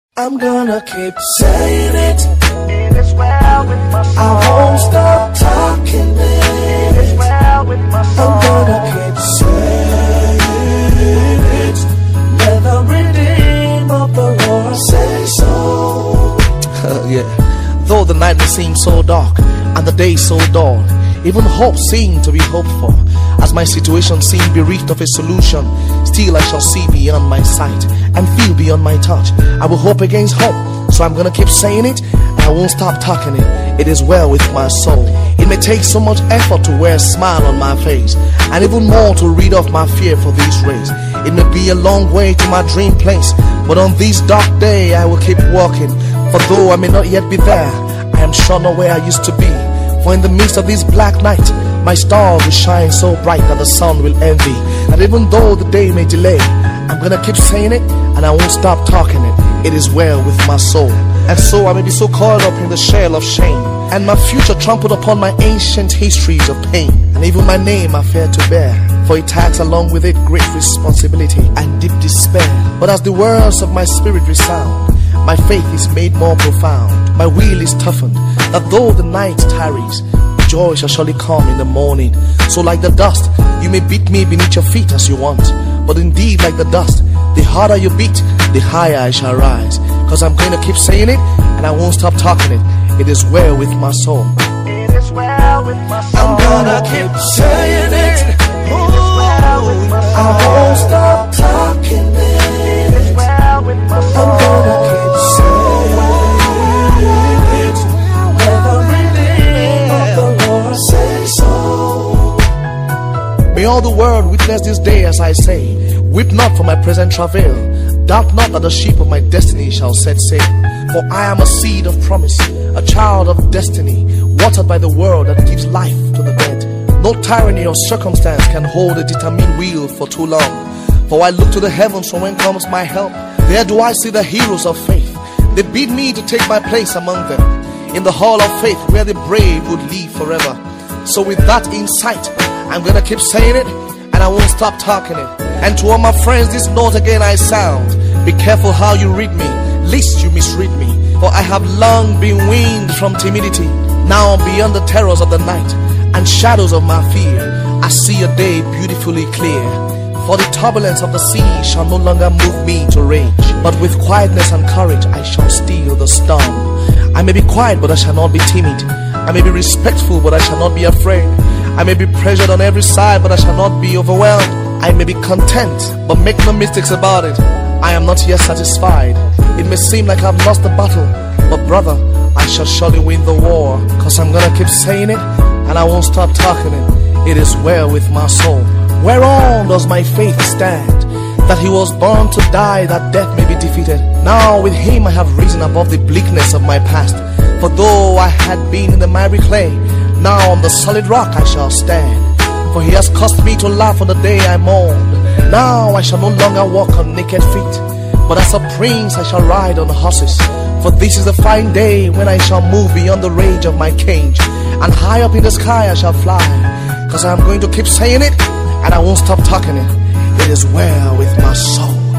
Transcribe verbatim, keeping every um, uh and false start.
I'm gonna keep saying it. It is well with my soul. I won't stop talking it. It is well with my soul. I'm gonna keep saying it. Let the redeemed of the Lord say so. Yeah. Though the night may seem so dark and the day so dull, even hope seemed to be hoped for. As my situation seemed bereft of a solution, still I shall see beyond my sight and feel beyond my touch. I will hope against hope, so I'm gonna keep saying it, and I won't stop talking it. It is well with my soul. It may take so much effort to wear a smile on my face, and even more to rid off my fear for these rays. It may be a long way to my dream place, but on this dark day I will keep walking. For though I may not yet be there, I am sure not where I used to be. For in the midst of this black night, my stars will shine so bright that the sun will envy. And even though the day may delay, I'm gonna keep saying it, and I won't stop talking it. It is well with my soul. And so I may be so caught up in the shell of shame, and my future trampled upon my ancient histories of pain. And even my name I fear to bear, for it tags along with it great responsibility and deep despair. But as the words of my spirit resound, my faith is made more profound. My will is toughened, that though the night tarries, joy shall surely come in the morning. So like the dust, you may beat me beneath your feet as you want, but indeed like the dust, the harder you beat, the higher I shall rise. Cause I'm going to keep saying it, and I won't stop talking it. It is well with my soul. It is well with my soul. I'm gonna keep saying it. It is well with my soul. I won't stop talking it. It is well with my soul. I'm gonna keep saying it. Let the redeemed of the Lord say so. May all the world witness this day as I say, weep not for my present travail, doubt not that the ship of my destiny shall set sail. For I am a seed of promise, a child of destiny, watered by the word that gives life to the dead. No tyranny or circumstance can hold a determined will for too long. For I look to the heavens from whence comes my help. There do I see the heroes of faith. They bid me to take my place among them, in the hall of faith where the brave would live forever. So with that insight, I'm gonna keep saying it, and I won't stop talking it. And to all my friends, this note again I sound: be careful how you read me, lest you misread me. For I have long been weaned from timidity. Now beyond the terrors of the night and shadows of my fear, I see a day beautifully clear. For the turbulence of the sea shall no longer move me to rage, but with quietness and courage I shall steal the storm. I may be quiet, but I shall not be timid. I may be respectful, but I shall not be afraid. I may be pressured on every side, but I shall not be overwhelmed. I may be content, but make no mistakes about it, I am not yet satisfied. It may seem like I've lost the battle, but brother, I shall surely win the war. Cause I'm gonna keep saying it, and I won't stop talking it. It is well with my soul. Whereon does my faith stand? That he was born to die, that death may be defeated. Now with him I have risen above the bleakness of my past. For though I had been in the miry clay, now on the solid rock I shall stand. For he has caused me to laugh on the day I mourned. Now I shall no longer walk on naked feet, but as a prince I shall ride on horses. For this is a fine day when I shall move beyond the rage of my cage, and high up in the sky I shall fly. Cause I'm going to keep saying it, and I won't stop talking it. It is well with my soul.